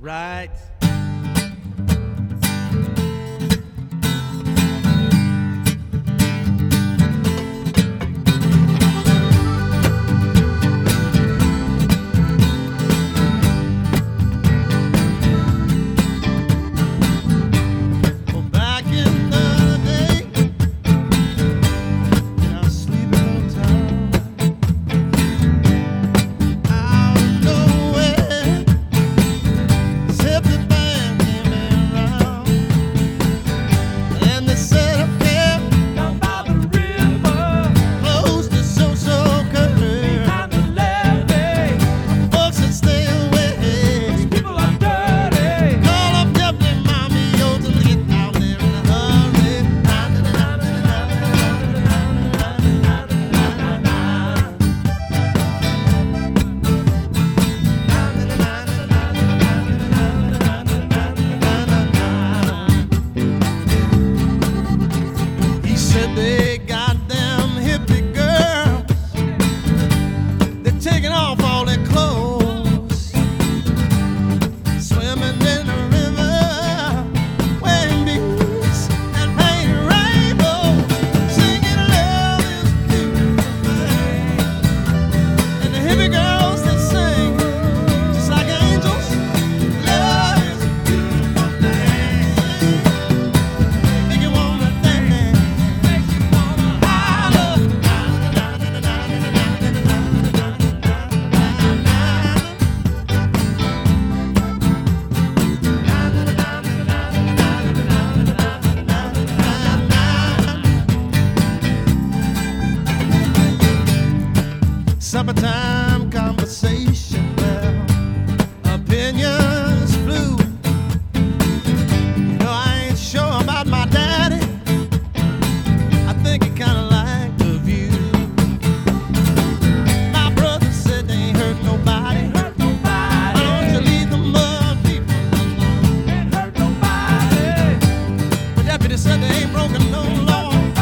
Right. Summertime conversation, well, opinions flew. You know, I ain't sure about my daddy. I think he kinda liked the view. My brother said they ain't hurt nobody. Why don't you leave the mud people alone? Ain't hurt nobody. The deputy said they ain't broken no law.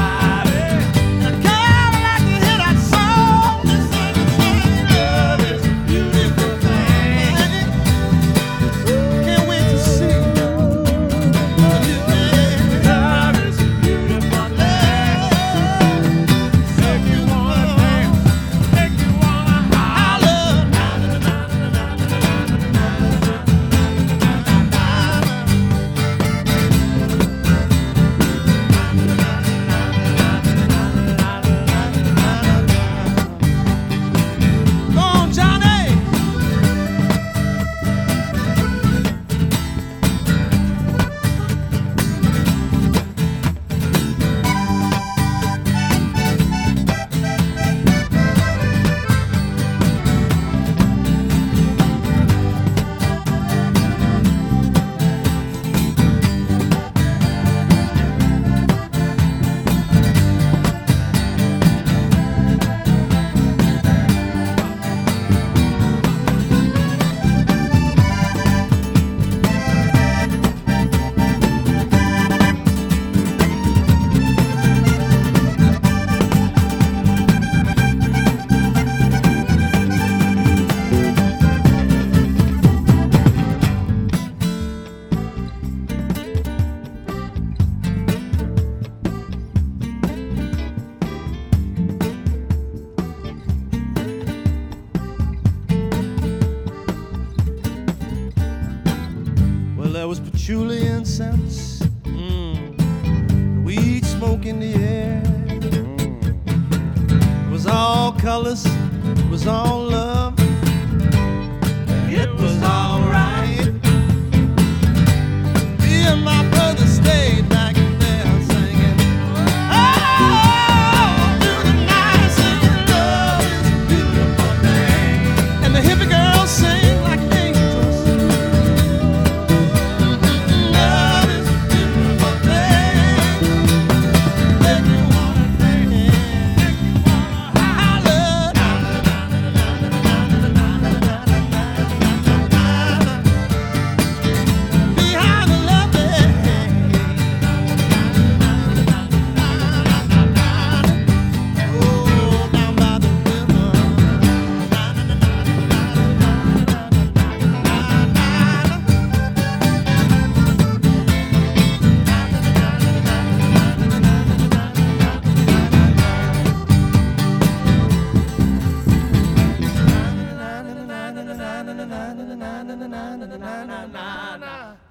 There was patchouli and scents, weed smoke in the air. It was all colors, it was all love. It was all right. Me and my brother stayed back there singing, oh, through the night, singing love is a beautiful thing. And the hippie girls sing like angels. na na na na.